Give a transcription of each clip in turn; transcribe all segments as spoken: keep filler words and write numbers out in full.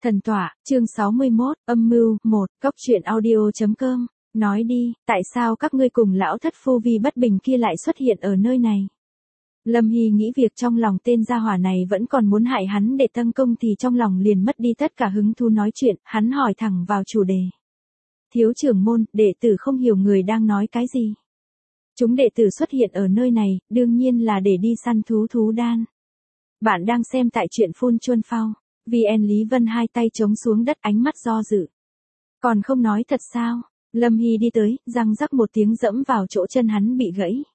Thần tọa, chương sáu mươi mốt, âm mưu, một, góc truyện audio.com, nói đi, tại sao các ngươi cùng lão thất phu vi bất bình kia lại xuất hiện ở nơi này? Lâm Hy nghĩ việc trong lòng tên gia hỏa này vẫn còn muốn hại hắn để tăng công thì trong lòng liền mất đi tất cả hứng thú nói chuyện, hắn hỏi thẳng vào chủ đề. Thiếu trưởng môn, đệ tử không hiểu người đang nói cái gì. Chúng đệ tử xuất hiện ở nơi này, đương nhiên là để đi săn thú thú đan. Bạn đang xem tại truyện Phun Chuân Phao. vê en Lý Vân hai tay chống xuống đất, ánh mắt do dự. Còn không nói thật sao? Lâm Hy đi tới, răng rắc một tiếng dẫm vào chỗ chân hắn bị gãy.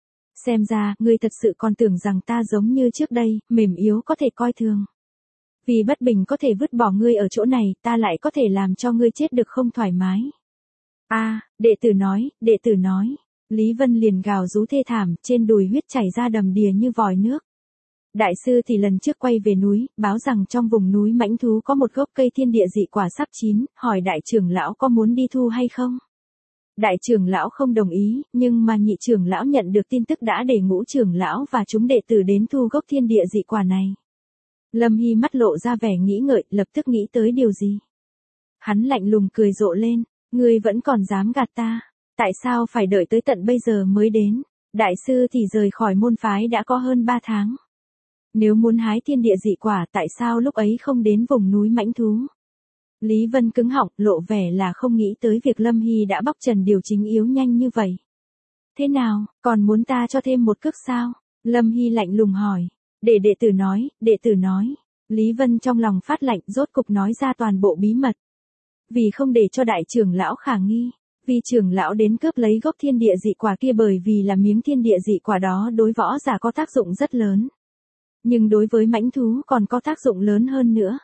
Xem ra, ngươi thật sự còn tưởng rằng ta giống như trước đây, mềm yếu có thể coi thường. Vì bất bình có thể vứt bỏ ngươi ở chỗ này, ta lại có thể làm cho ngươi chết được không thoải mái. A, à, đệ tử nói, đệ tử nói. Lý Vân liền gào rú thê thảm, trên đùi huyết chảy ra đầm đìa như vòi nước. Đại sư thì lần trước quay về núi, báo rằng trong vùng núi mãnh thú có một gốc cây thiên địa dị quả sắp chín, hỏi đại trưởng lão có muốn đi thu hay không? Đại trưởng lão không đồng ý, nhưng mà nhị trưởng lão nhận được tin tức đã để ngũ trưởng lão và chúng đệ tử đến thu gốc thiên địa dị quả này. Lâm Hy mắt lộ ra vẻ nghĩ ngợi, lập tức nghĩ tới điều gì. Hắn lạnh lùng cười rộ lên, ngươi vẫn còn dám gạt ta, tại sao phải đợi tới tận bây giờ mới đến? Đại sư thì rời khỏi môn phái đã có hơn ba tháng. Nếu muốn hái thiên địa dị quả tại sao lúc ấy không đến vùng núi mãnh thú? Lý Vân cứng họng, lộ vẻ là không nghĩ tới việc Lâm Hy đã bóc trần điều chính yếu nhanh như vậy. Thế nào, còn muốn ta cho thêm một cước sao? Lâm Hy lạnh lùng hỏi. Để đệ tử nói, đệ tử nói. Lý Vân trong lòng phát lạnh, rốt cục nói ra toàn bộ bí mật. Vì không để cho đại trưởng lão khả nghi, vì trưởng lão đến cướp lấy gốc thiên địa dị quả kia bởi vì là miếng thiên địa dị quả đó đối võ giả có tác dụng rất lớn. Nhưng đối với mãnh thú còn có tác dụng lớn hơn nữa.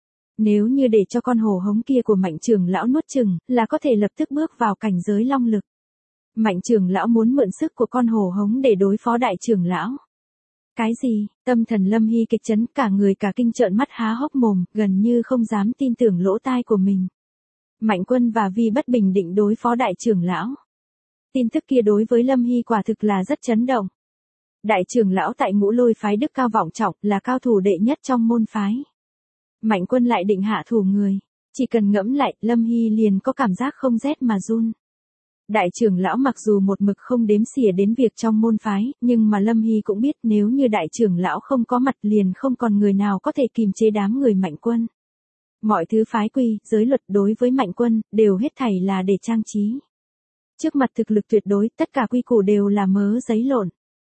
Nếu như để cho con hổ hống kia của Mạnh trưởng lão nuốt chừng, là có thể lập tức bước vào cảnh giới long lực. Mạnh trưởng lão muốn mượn sức của con hổ hống để đối phó đại trưởng lão. Cái gì? Tâm thần Lâm Hy kịch chấn, cả người cả kinh trợn mắt há hốc mồm, gần như không dám tin tưởng lỗ tai của mình. Mạnh Quân và Vi bất bình định đối phó đại trưởng lão. Tin tức kia đối với Lâm Hy quả thực là rất chấn động. Đại trưởng lão tại Ngũ Lôi phái đức cao vọng trọng, là cao thủ đệ nhất trong môn phái. Mạnh Quân lại định hạ thủ người. Chỉ cần ngẫm lại, Lâm Hy liền có cảm giác không rét mà run. Đại trưởng lão mặc dù một mực không đếm xỉa đến việc trong môn phái, nhưng mà Lâm Hy cũng biết nếu như đại trưởng lão không có mặt liền không còn người nào có thể kìm chế đám người Mạnh Quân. Mọi thứ phái quy, giới luật đối với Mạnh Quân, đều hết thảy là để trang trí. Trước mặt thực lực tuyệt đối, tất cả quy củ đều là mớ giấy lộn.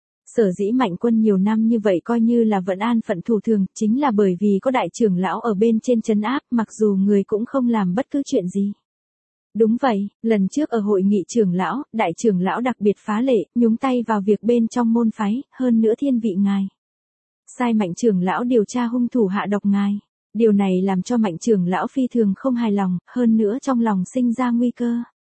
Sở dĩ Mạnh Quân nhiều năm như vậy coi như là vẫn an phận thủ thường, chính là bởi vì có đại trưởng lão ở bên trên trấn áp, mặc dù người cũng không làm bất cứ chuyện gì. Đúng vậy, lần trước ở hội nghị trưởng lão, đại trưởng lão đặc biệt phá lệ, nhúng tay vào việc bên trong môn phái, hơn nữa thiên vị ngài. Sai Mạnh trưởng lão điều tra hung thủ hạ độc ngài. Điều này làm cho Mạnh trưởng lão phi thường không hài lòng, hơn nữa trong lòng sinh ra nguy cơ.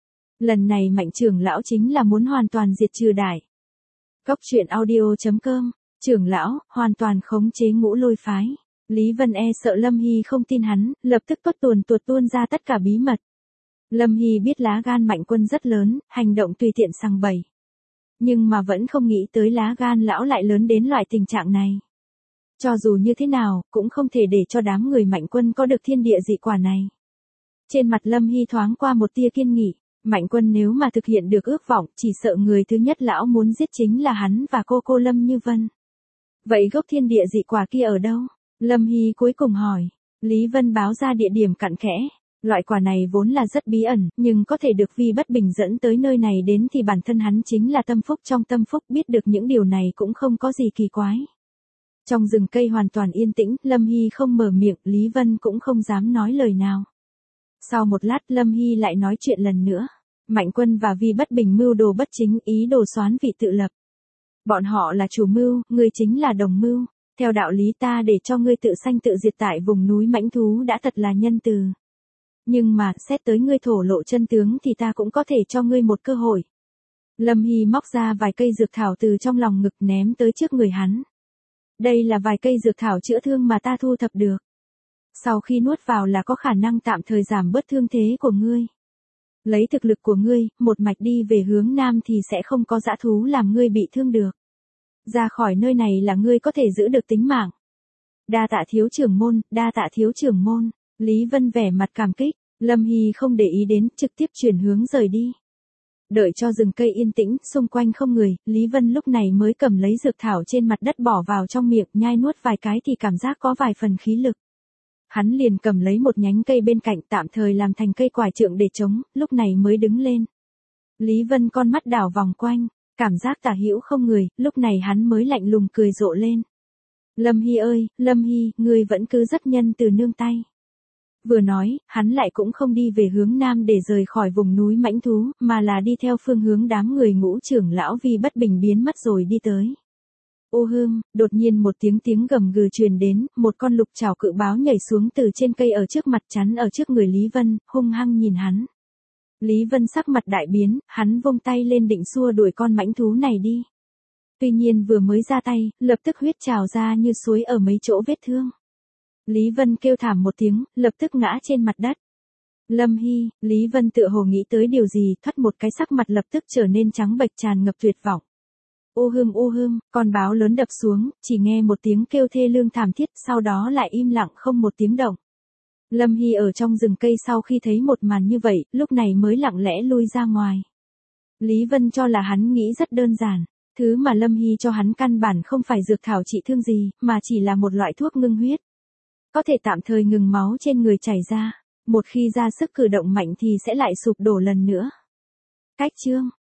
Lần này Mạnh trưởng lão chính là muốn hoàn toàn diệt trừ đại. Góc truyện audio.com, trưởng lão, hoàn toàn khống chế Ngũ Lôi phái. Lý Vân e sợ Lâm Hy không tin hắn, lập tức tuốt tuồn tuột tuôn ra tất cả bí mật. Lâm Hy biết lá gan Mạnh Quân rất lớn, hành động tùy tiện sằng bậy. Nhưng mà vẫn không nghĩ tới lá gan lão lại lớn đến loại tình trạng này. Cho dù như thế nào, cũng không thể để cho đám người Mạnh Quân có được thiên địa dị quả này. Trên mặt Lâm Hy thoáng qua một tia kiên nghị. Mạnh Quân nếu mà thực hiện được ước vọng, chỉ sợ người thứ nhất lão muốn giết chính là hắn và cô cô Lâm Như Vân. Vậy gốc thiên địa dị quả kia ở đâu? Lâm Hy cuối cùng hỏi. Lý Vân báo ra địa điểm cặn kẽ. Loại quả này vốn là rất bí ẩn, nhưng có thể được Vi bất bình dẫn tới nơi này đến thì bản thân hắn chính là tâm phúc trong tâm phúc, biết được những điều này cũng không có gì kỳ quái. Trong rừng cây hoàn toàn yên tĩnh, Lâm Hy không mở miệng, Lý Vân cũng không dám nói lời nào. Sau một lát Lâm Hy lại nói chuyện lần nữa. Mạnh Quân và Vi bất bình mưu đồ bất chính, ý đồ soán vị tự lập. Bọn họ là chủ mưu, ngươi chính là đồng mưu. Theo đạo lý ta để cho ngươi tự sanh tự diệt tại vùng núi mãnh thú đã thật là nhân từ. Nhưng mà, xét tới ngươi thổ lộ chân tướng thì ta cũng có thể cho ngươi một cơ hội. Lâm Hy móc ra vài cây dược thảo từ trong lòng ngực ném tới trước người hắn. Đây là vài cây dược thảo chữa thương mà ta thu thập được. Sau khi nuốt vào là có khả năng tạm thời giảm bớt thương thế của ngươi. Lấy thực lực của ngươi, một mạch đi về hướng nam thì sẽ không có dã thú làm ngươi bị thương được. Ra khỏi nơi này là ngươi có thể giữ được tính mạng. Đa tạ thiếu trưởng môn, đa tạ thiếu trưởng môn. Lý Vân vẻ mặt cảm kích, Lâm Hy không để ý đến, trực tiếp chuyển hướng rời đi. Đợi cho rừng cây yên tĩnh, xung quanh không người, Lý Vân lúc này mới cầm lấy dược thảo trên mặt đất bỏ vào trong miệng, nhai nuốt vài cái thì cảm giác có vài phần khí lực. Hắn liền cầm lấy một nhánh cây bên cạnh tạm thời làm thành cây quải trượng để chống, lúc này mới đứng lên. Lý Vân con mắt đảo vòng quanh, cảm giác tả hữu không người, lúc này hắn mới lạnh lùng cười rộ lên. Lâm Hy ơi, Lâm Hy, ngươi vẫn cứ rất nhân từ nương tay. Vừa nói, hắn lại cũng không đi về hướng nam để rời khỏi vùng núi mãnh thú, mà là đi theo phương hướng đám người ngũ trưởng lão vì bất bình biến mất rồi đi tới. Ô hương, đột nhiên một tiếng tiếng gầm gừ truyền đến, một con lục trảo cự báo nhảy xuống từ trên cây ở trước mặt chắn ở trước người Lý Vân, hung hăng nhìn hắn. Lý Vân sắc mặt đại biến, hắn vung tay lên định xua đuổi con mãnh thú này đi. Tuy nhiên vừa mới ra tay, lập tức huyết trào ra như suối ở mấy chỗ vết thương. Lý Vân kêu thảm một tiếng, lập tức ngã trên mặt đất. Lâm Hy, Lý Vân tựa hồ nghĩ tới điều gì, thoát một cái sắc mặt lập tức trở nên trắng bệch tràn ngập tuyệt vọng. Ô hương ô hương, con báo lớn đập xuống, chỉ nghe một tiếng kêu thê lương thảm thiết, sau đó lại im lặng không một tiếng động. Lâm Hy ở trong rừng cây sau khi thấy một màn như vậy, lúc này mới lặng lẽ lui ra ngoài. Lý Vân cho là hắn nghĩ rất đơn giản, thứ mà Lâm Hy cho hắn căn bản không phải dược thảo trị thương gì, mà chỉ là một loại thuốc ngưng huyết. Có thể tạm thời ngừng máu trên người chảy ra, một khi ra sức cử động mạnh thì sẽ lại sụp đổ lần nữa. Cách chương